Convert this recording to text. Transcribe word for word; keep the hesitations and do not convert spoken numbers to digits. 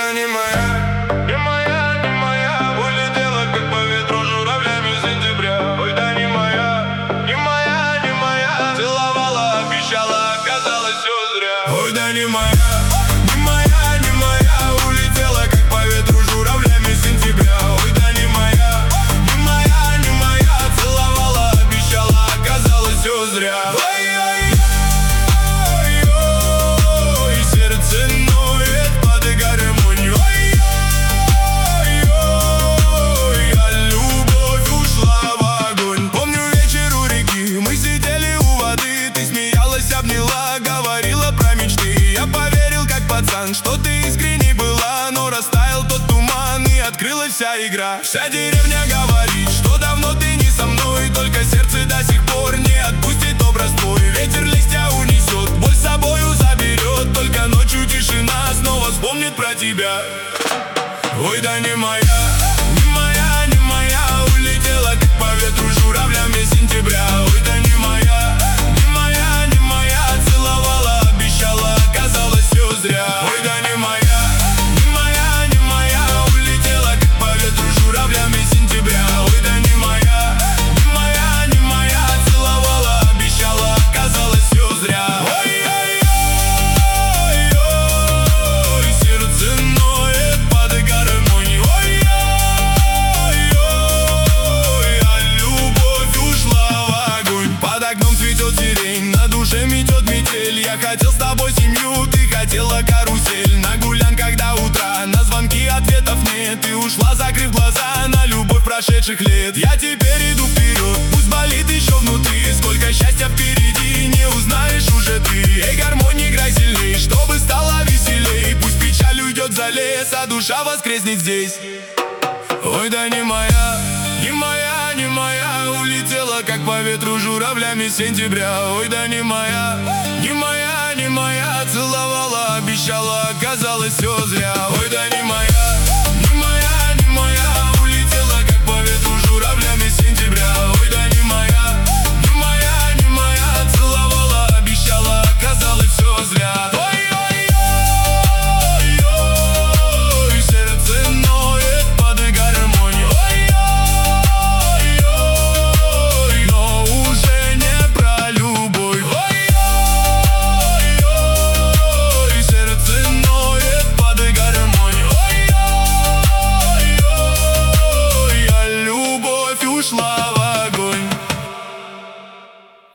да не моя, не моя, не моя. Улетела, как по ветру, журавлями сентября. Ой, да не моя, не моя, не моя. Целовала, обещала, оказалось все зря. Ой, да не моя. Что ты искренней была, но растаял тот туман и открылась вся игра. Вся деревня говорит, что давно ты не со мной, только сердце до сих пор не отпустит образ твой. Ветер листья унесет, боль с собою заберет, только ночью тишина снова вспомнит про тебя. Ой, да не моя, не моя, не моя. Улетела, как по ветру, журавлями сентября. Ой, да не моя, не моя, не моя. Целовала, обещала, оказалось все зря. Я хотел с тобой семью, ты хотела карусель. На гулянках до утра, на звонки ответов нет. Ты ушла, закрыв глаза на любовь прошедших лет. Я теперь иду вперед, пусть болит еще внутри. Сколько счастья впереди, не узнаешь уже ты. Эй, гармония, играй сильней, чтобы стало веселей. Пусть печаль уйдет за лес, а душа воскреснет здесь. Ой, да не моя, не моя, не моя. Улетела, как по ветру, журавлями сентября. Ой, да не моя, не моя, не моя. Целовала, обещала, оказалось все зря. Ой, да не